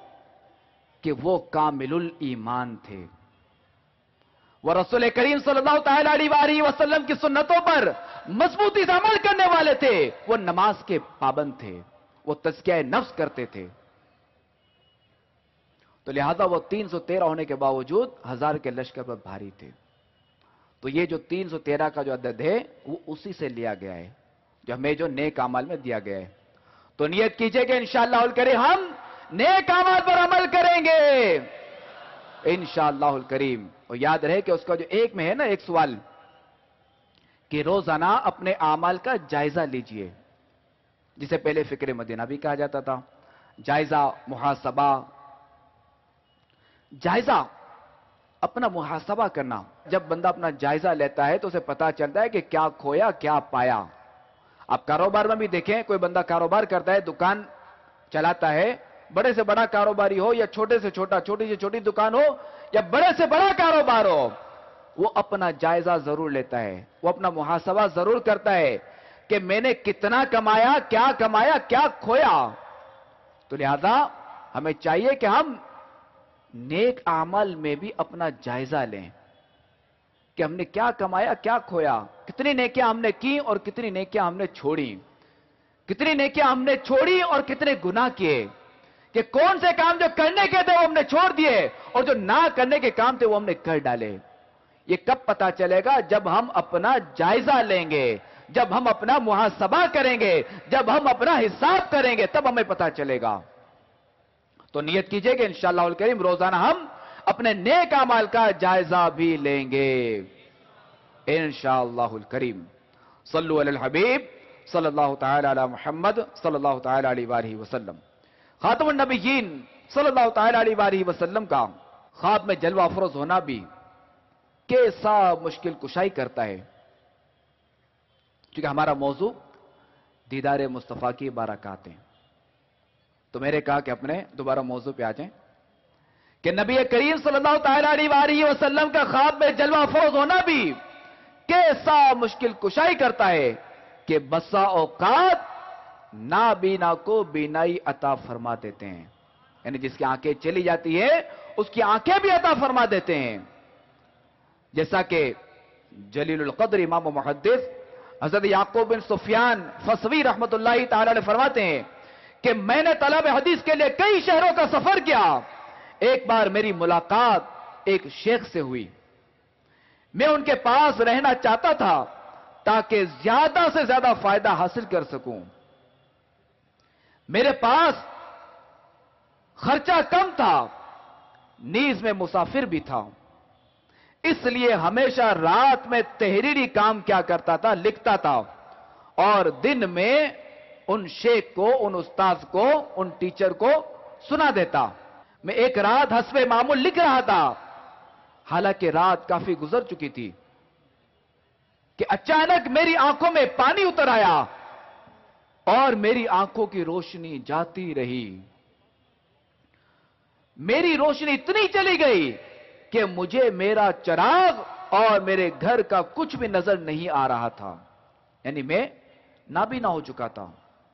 कि वो कामिलुल ईमान थे, वो रसूल करीम सल्लल्लाहु तआला अलैहि वसल्लम की सुन्नतों पर मजबूती से अमल करने वाले थे, वो नमाज के पाबंद थे, वो तज़किया नफ्स करते थे। तो लिहाजा वो तीन सौ तेरह होने के बावजूद हजार के लश्कर पर भारी थे। तो ये जो तीन सौ तेरह का जो अदद है, वो उसी से लिया गया है, जो हमें जो नेक अमल में दिया गया है। तो नियत कीजिए कि इंशाअल्लाहुल करीम हम नेक अमल पर अमल करेंगे इंशाअल्लाहुल करीम। और याद रहे कि उसका जो एक में है ना एक सवाल, कि रोजाना अपने अमाल का जायजा लीजिए, जिसे पहले फिक्र मदीना भी कहा जाता था, जायजा, मुहासबा। जायजा اپنا محاسبہ کرنا. جب بندہ اپنا جائزہ لیتا ہے تو اسے پتا چلتا ہے کہ کیا کھویا کیا پایا. آپ کاروبار میں بھی دیکھیں, کوئی بندہ کاروبار کرتا ہے, دکان چلاتا ہے, بڑے سے بڑا کاروباری ہو یا چھوٹے سے چھوٹا, چھوٹی سے چھوٹی دکان ہو یا بڑے سے بڑا کاروبار ہو, وہ اپنا جائزہ ضرور لیتا ہے, وہ اپنا محاسبہ ضرور کرتا ہے کہ میں نے کتنا کمایا, کیا کمایا, کیا کھویا. تو لہذا ہمیں چاہیے کہ ہم نیک اعمال میں بھی اپنا جائزہ لیں کہ ہم نے کیا کمایا, کیا کھویا, کتنی نیکیاں ہم نے کی اور کتنی نیکیاں ہم نے چھوڑی, کتنی نیکیاں ہم نے چھوڑی اور کتنے گناہ کیے, کہ کون سے کام جو کرنے کے تھے وہ ہم نے چھوڑ دیے اور جو نہ کرنے کے کام تھے وہ ہم نے کر ڈالے. یہ کب پتا چلے گا؟ جب ہم اپنا جائزہ لیں گے, جب ہم اپنا محاسبہ کریں گے, جب ہم اپنا حساب کریں گے, تب ہمیں پتا چلے گا. تو نیت کیجئے کہ انشاءاللہ الکریم روزانہ ہم اپنے نیک اعمال کا جائزہ بھی لیں گے انشاءاللہ الکریم. صلو علی الحبیب صلی اللہ تعالی علی محمد صلی اللہ تعالی علیہ وآلہ وسلم. خاتم النبیین صلی اللہ تعالی علیہ وآلہ وسلم کا خواب میں جلوہ افروز ہونا بھی کیسا مشکل کشائی کرتا ہے. کیونکہ ہمارا موضوع دیدار مصطفیٰ کی برکات ہیں, تو میرے کہا کہ اپنے دوبارہ موضوع پہ آ جائیں کہ نبی کریم صلی اللہ تعالی علیہ وآلہ وسلم کا خواب میں جلوہ افروز ہونا بھی کیسا مشکل کشائی کرتا ہے کہ بسا اوقات نابینا کو بینائی عطا فرما دیتے ہیں. یعنی جس کی آنکھیں چلی جاتی ہے اس کی آنکھیں بھی عطا فرما دیتے ہیں. جیسا کہ جلیل القدر امام و محدث حضرت یعقوب بن سفیان فسوی رحمت اللہ تعالی علیہ فرماتے ہیں کہ میں نے طلب حدیث کے لیے کئی شہروں کا سفر کیا. ایک بار میری ملاقات ایک شیخ سے ہوئی. میں ان کے پاس رہنا چاہتا تھا تاکہ زیادہ سے زیادہ فائدہ حاصل کر سکوں. میرے پاس خرچہ کم تھا, نیز میں مسافر بھی تھا, اس لیے ہمیشہ رات میں تحریری کام کیا کرتا تھا, لکھتا تھا, اور دن میں ان شیخ کو, ان استاذ کو, ان ٹیچر کو سنا دیتا. میں ایک رات حسب معمول لکھ رہا تھا, حالانکہ رات کافی گزر چکی تھی, کہ اچانک میری آنکھوں میں پانی اتر آیا اور میری آنکھوں کی روشنی جاتی رہی. میری روشنی اتنی چلی گئی کہ مجھے میرا چراغ اور میرے گھر کا کچھ بھی نظر نہیں آ رہا تھا. یعنی میں نابینا ہو چکا تھا.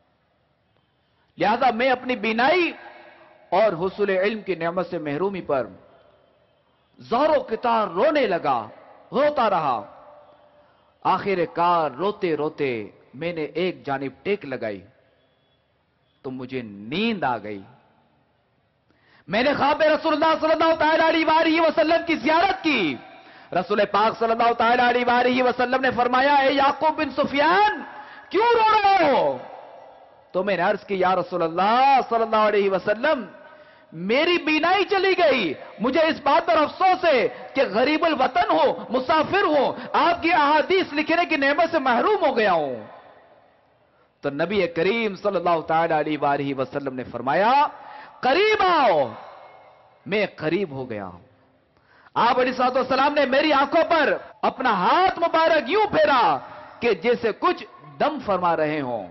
لہذا میں اپنی بینائی اور حصول علم کی نعمت سے محرومی پر زور و قطار رونے لگا, روتا رہا. آخر کار روتے روتے میں نے ایک جانب ٹیک لگائی تو مجھے نیند آ گئی. میں نے خواب رسول اللہ صلی اللہ تعالی علیہ وآلہ وسلم کی زیارت کی. رسول پاک صلی اللہ تعالی علیہ وآلہ وسلم نے فرمایا, اے یعقوب بن سفیان کیوں رو رہے ہو؟ تو میں نے عرض کی, یا رسول اللہ صلی اللہ علیہ وسلم میری بینائی چلی گئی, مجھے اس بات پر افسوس ہے کہ غریب الوطن ہوں, مسافر ہوں, آپ کی احادیث لکھنے کی نعمت سے محروم ہو گیا ہوں. تو نبی کریم صلی اللہ تعالی علیہ وآلہ وسلم نے فرمایا, قریب آؤ. میں قریب ہو گیا. آپ علیہ الصلوۃ والسلام نے میری آنکھوں پر اپنا ہاتھ مبارک یوں پھیرا کہ جیسے کچھ دم فرما رہے ہوں.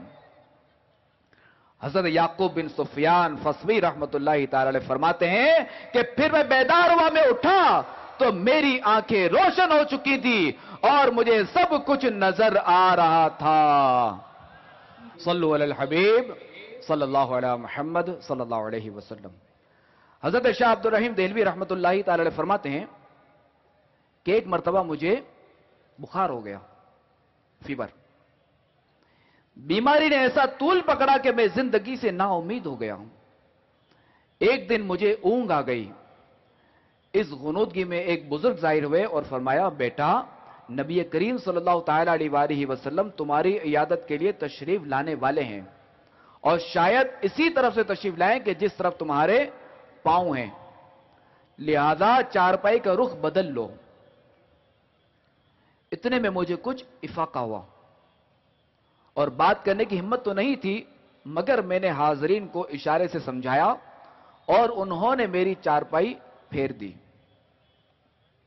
حضرت یعقوب بن سفیان فسوی رحمت اللہ تعالی علیہ فرماتے ہیں کہ پھر میں بیدار ہوا, میں اٹھا تو میری آنکھیں روشن ہو چکی تھی اور مجھے سب کچھ نظر آ رہا تھا. صلو علی الحبیب صلی اللہ علیہ محمد صلی اللہ علیہ وسلم. حضرت شاہ عبد الرحیم دہلوی رحمت اللہ تعالی علیہ فرماتے ہیں کہ ایک مرتبہ مجھے بخار ہو گیا, فیور. بیماری نے ایسا طول پکڑا کہ میں زندگی سے نا امید ہو گیا ہوں. ایک دن مجھے اونگ آ گئی. اس غنودگی میں ایک بزرگ ظاہر ہوئے اور فرمایا, بیٹا نبی کریم صلی اللہ تعالی علیہ وآلہ وسلم تمہاری عیادت کے لیے تشریف لانے والے ہیں, اور شاید اسی طرف سے تشریف لائیں کہ جس طرف تمہارے پاؤں ہیں, لہذا چارپائی کا رخ بدل لو. اتنے میں مجھے کچھ افاقہ ہوا, اور بات کرنے کی ہمت تو نہیں تھی, مگر میں نے حاضرین کو اشارے سے سمجھایا اور انہوں نے میری چارپائی پھیر دی.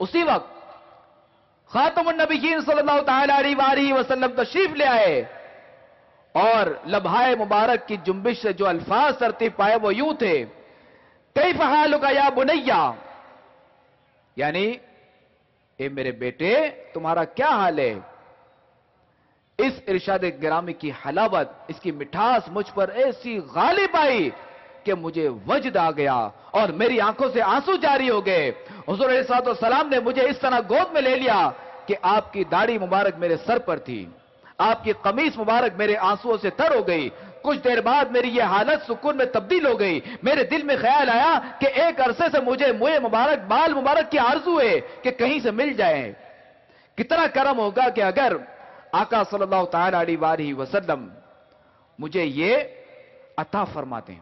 اسی وقت خاتم النبیین صلی اللہ تعالی علیہ وسلم تشریف لے آئے اور لبہائے مبارک کی جنبش سے جو الفاظ ترتیب پائے وہ یوں تھے، کیف حالک یا بنیا، یعنی اے میرے بیٹے تمہارا کیا حال ہے؟ اس ارشاد گرامی کی حلاوت، اس کی مٹھاس مجھ پر ایسی غالب آئی کہ مجھے وجد آ گیا اور میری آنکھوں سے آنسو جاری ہو گئے۔ حضور علیہ الصلوۃ والسلام نے مجھے اس طرح گود میں لے لیا کہ آپ کی داڑھی مبارک میرے سر پر تھی، آپ کی قمیص مبارک میرے آنسوؤں سے تر ہو گئی۔ کچھ دیر بعد میری یہ حالت سکون میں تبدیل ہو گئی۔ میرے دل میں خیال آیا کہ ایک عرصے سے مجھے منہ مبارک، بال مبارک کی آرزو ہے کہ کہیں سے مل جائیں۔ کتنا کرم ہوگا کہ اگر آقا صلی اللہ تعالی علیہ وآلہ وسلم مجھے یہ عطا فرما دیں۔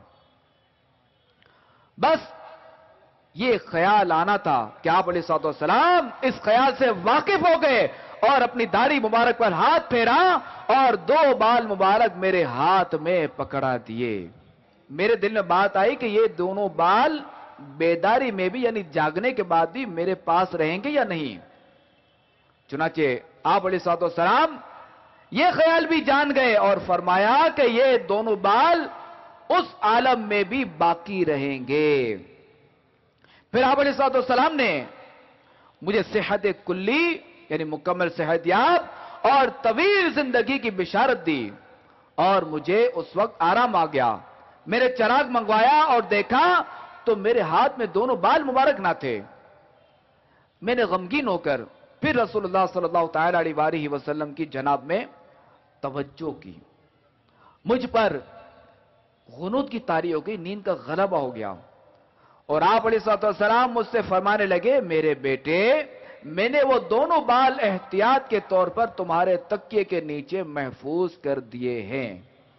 بس یہ خیال آنا تھا کہ آپ علیہ الصلوۃ والسلام اس خیال سے واقف ہو گئے اور اپنی داڑھی مبارک پر ہاتھ پھیرا اور دو بال مبارک میرے ہاتھ میں پکڑا دیے۔ میرے دل میں بات آئی کہ یہ دونوں بال بیداری میں بھی یعنی جاگنے کے بعد بھی میرے پاس رہیں گے یا نہیں۔ چنانچہ آپ علیہ الصلوۃ والسلام یہ خیال بھی جان گئے اور فرمایا کہ یہ دونوں بال اس عالم میں بھی باقی رہیں گے۔ پھر آپ علیہ الصلوۃ والسلام نے مجھے صحت کلی یعنی مکمل صحت یاب اور طویل زندگی کی بشارت دی اور مجھے اس وقت آرام آ گیا۔ میرے چراغ منگوایا اور دیکھا تو میرے ہاتھ میں دونوں بال مبارک نہ تھے۔ میں نے غمگین ہو کر پھر رسول اللہ صلی اللہ تعالی علیہ وآلہ وسلم کی جناب میں توجہ کی۔ مجھ پر غنود کی طاری ہو گئی، نیند کا غلبہ ہو گیا اور آپ علیہ الصلوۃ والسلام مجھ سے فرمانے لگے، میرے بیٹے میں نے وہ دونوں بال احتیاط کے طور پر تمہارے تکیے کے نیچے محفوظ کر دیے ہیں۔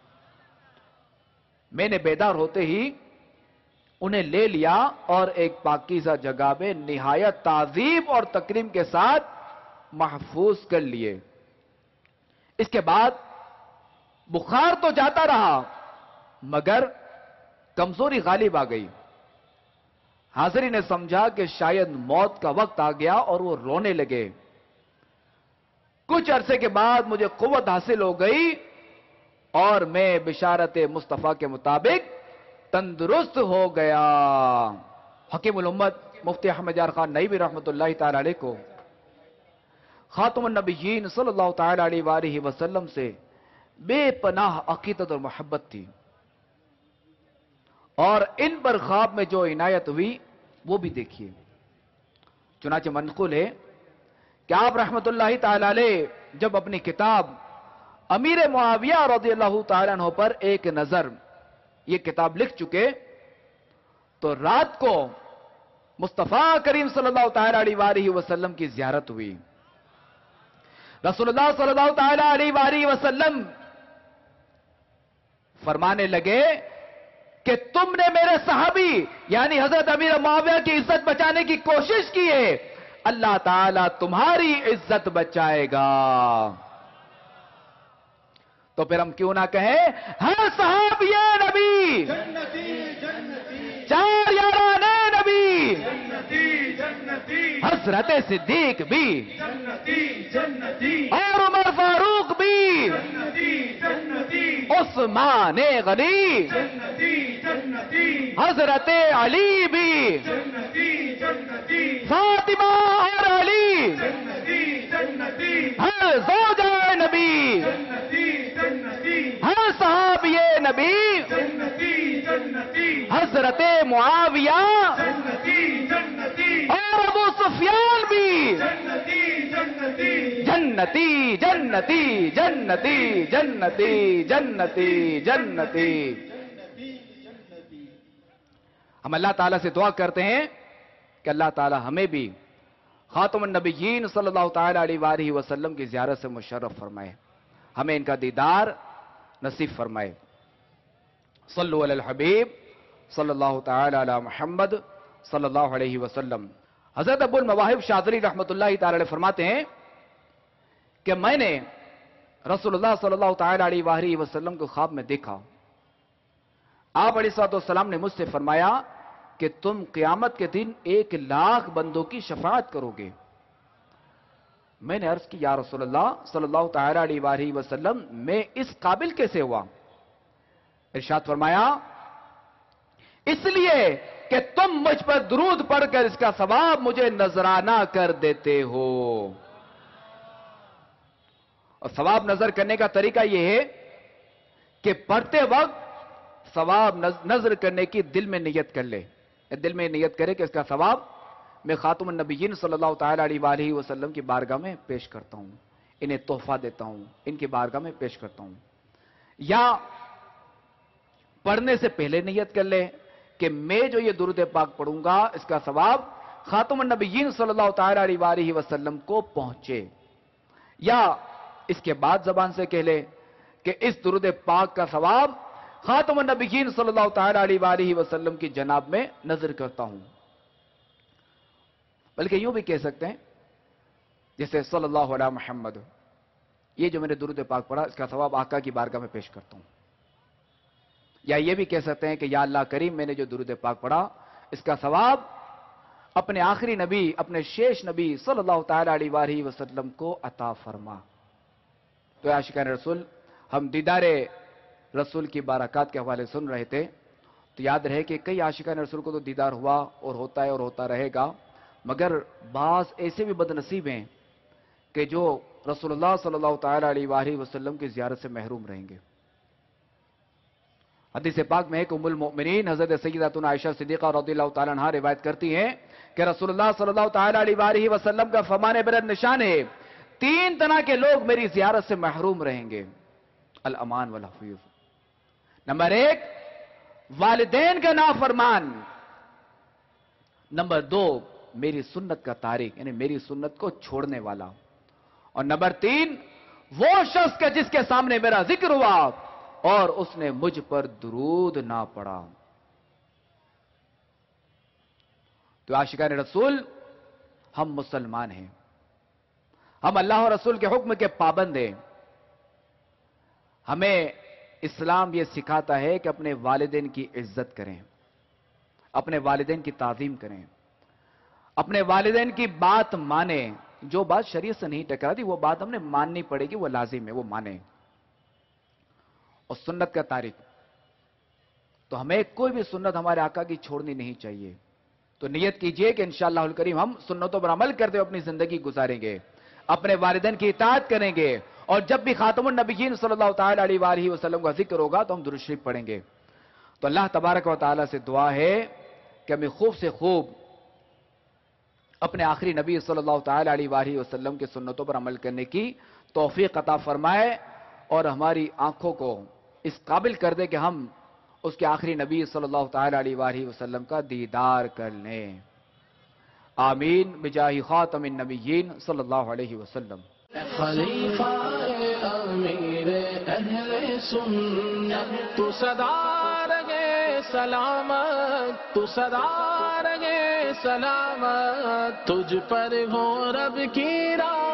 میں نے بیدار ہوتے ہی انہیں لے لیا اور ایک پاکیزہ جگہ میں نہایت تعظیم اور تکریم کے ساتھ محفوظ کر لیے۔ اس کے بعد بخار تو جاتا رہا مگر کمزوری غالب آ گئی۔ حاضرین نے سمجھا کہ شاید موت کا وقت آ گیا اور وہ رونے لگے۔ کچھ عرصے کے بعد مجھے قوت حاصل ہو گئی اور میں بشارت مصطفیٰ کے مطابق تندرست ہو گیا۔ حکیم الامت مفتی احمد یار خان نئی رحمت اللہ تعالی علیہ کو خاتم النبیین صلی اللہ تعالی علیہ وآلہ وسلم سے بے پناہ عقیدت اور محبت تھی اور ان پر خواب میں جو عنایت ہوئی وہ بھی دیکھیے۔ چنانچہ منقول ہے کہ آپ رحمت اللہ تعالی علیہ جب اپنی کتاب امیر معاویہ رضی اللہ تعالیٰ عنہ پر ایک نظر یہ کتاب لکھ چکے تو رات کو مصطفیٰ کریم صلی اللہ تعالی علیہ وآلہ وسلم کی زیارت ہوئی۔ رسول اللہ صلی اللہ تعالی علیہ وآلہ وسلم فرمانے لگے کہ تم نے میرے صحابی یعنی حضرت امیر معاویہ کی عزت بچانے کی کوشش کی ہے، اللہ تعالیٰ تمہاری عزت بچائے گا۔ تو پھر ہم کیوں نہ کہیں ہر صحابی نبی جنتی جنتی چار یاران نبی جنتی جنتی حضرت صدیق بھی جنتی جنتی اور عمر فاروق بھی جنتی جنتی عثمان غنی جنتی جنتی حضرت علی بھی جنتی جنتی فاطمہ اور علی جنتی جنتی ہر زوجہ نبی جنتی جنتی ہر صحابی نبی جنتی جنتی حضرت معاویہ جنتی جنتی اور ابو سفیان بھی جنتی جنتی جنتی جنتی جنتی جنتی جنتی جنتی ہم اللہ تعالیٰ سے دعا کرتے ہیں کہ اللہ تعالیٰ ہمیں بھی خاتم النبیین صلی اللہ تعالی علیہ وآلہ وسلم کی زیارت سے مشرف فرمائے، ہمیں ان کا دیدار نصیب فرمائے۔ صلو علی الحبیب صلی اللہ تعالی علی محمد صلی اللہ علیہ وسلم۔ حضرت ابو المواہب شاذلی رحمت اللہ تعالی علیہ فرماتے ہیں کہ میں نے رسول اللہ صلی اللہ تعالی علیہ وآلہ وسلم کو خواب میں دیکھا۔ آپ علیہ الصلوۃ والسلام نے مجھ سے فرمایا کہ تم قیامت کے دن ایک لاکھ بندوں کی شفاعت کرو گے۔ میں نے عرض کی یا رسول اللہ صلی اللہ تعالی علیہ وآلہ وسلم میں اس قابل کیسے ہوا؟ ارشاد فرمایا اس لیے کہ تم مجھ پر درود پڑھ کر اس کا ثواب مجھے نذرانہ کر دیتے ہو۔ اور ثواب نظر کرنے کا طریقہ یہ ہے کہ پڑھتے وقت ثواب نظر کرنے کی دل میں نیت کر لے، دل میں نیت کرے کہ اس کا ثواب میں خاتم النبیین صلی اللہ تعالی علیہ وآلہ وسلم کی بارگاہ میں پیش کرتا ہوں، انہیں تحفہ دیتا ہوں، ان کی بارگاہ میں پیش کرتا ہوں۔ یا پڑھنے سے پہلے نیت کر لے کہ میں جو یہ درود پاک پڑھوں گا اس کا ثواب خاتم النبیین صلی اللہ تعالی علیہ وآلہ وسلم کو پہنچے۔ یا اس کے بعد زبان سے کہہ لے کہ اس درود پاک کا ثواب خاتم النبیین صلی اللہ تعالی علیہ وآلہ وسلم کی جناب میں نظر کرتا ہوں۔ بلکہ یوں بھی کہہ سکتے ہیں جیسے صلی اللہ علیہ محمد، یہ جو میں نے درود پاک پڑھا اس کا ثواب آقا کی بارگاہ میں پیش کرتا ہوں۔ یا یہ بھی کہہ سکتے ہیں کہ یا اللہ کریم میں نے جو درود پاک پڑھا اس کا ثواب اپنے آخری نبی اپنے شیش نبی صلی اللہ تعالی علیہ وآلہ وسلم کو عطا فرما۔ تو عاشقان رسول، ہم دیدار رسول کی برکات کے حوالے سن رہے تھے، تو یاد رہے کہ کئی عاشقان رسول کو تو دیدار ہوا اور ہوتا ہے اور ہوتا رہے گا، مگر بعض ایسے بھی بد نصیب ہیں کہ جو رسول اللہ صلی اللہ تعالی علیہ وآلہ وسلم کی زیارت سے محروم رہیں گے۔ حدیث پاک میں ایک ام المؤمنین حضرت سیداتنا عائشہ صدیقہ رضی اللہ تعالیٰ عنہا روایت کرتی ہیں کہ رسول اللہ صلی اللہ تعالی علیہ وآلہ وسلم کا فرمان برد نشان ہے، تین طرح کے لوگ میری زیارت سے محروم رہیں گے، الامان والحفیظ۔ نمبر ایک، والدین کا نافرمان۔ نمبر دو، میری سنت کا تارک، یعنی میری سنت کو چھوڑنے والا۔ اور نمبر تین، وہ شخص کے جس کے سامنے میرا ذکر ہوا اور اس نے مجھ پر درود نہ پڑھا۔ تو عاشقان رسول، ہم مسلمان ہیں، ہم اللہ اور رسول کے حکم کے پابند ہیں۔ ہمیں اسلام یہ سکھاتا ہے کہ اپنے والدین کی عزت کریں، اپنے والدین کی تعظیم کریں، اپنے والدین کی بات مانیں۔ جو بات شریعت سے نہیں ٹکراتی وہ بات ہم نے ماننی پڑے گی، وہ لازم ہے، وہ مانیں۔ اور سنت کا تارک، تو ہمیں کوئی بھی سنت ہمارے آقا کی چھوڑنی نہیں چاہیے۔ تو نیت کیجئے کہ انشاءاللہ الکریم ہم سنتوں پر عمل کرتے ہوئے اپنی زندگی گزاریں گے، اپنے والدین کی اطاعت کریں گے، اور جب بھی خاتم النبیین صلی اللہ تعالی علیہ وآلہ وسلم کا ذکر ہوگا تو ہم درود شریف پڑھیں گے۔ تو اللہ تبارک و تعالی سے دعا ہے کہ ہمیں خوب سے خوب اپنے آخری نبی صلی اللہ تعالی علیہ وآلہ وسلم کے سنتوں پر عمل کرنے کی توفیق عطا فرمائے، اور ہماری آنکھوں کو اس قابل کر دے کہ ہم اس کے آخری نبی صلی اللہ تعالی علیہ وآلہ وسلم کا دیدار کر لیں۔ آمین بجاہ خاتم النبیین صلی اللہ علیہ وسلم۔ خلیفہ امیر اہل سنت، تو سدا رہے سلامت، تو سدا رہے سلامت، تجھ پر ہو رب کی راہ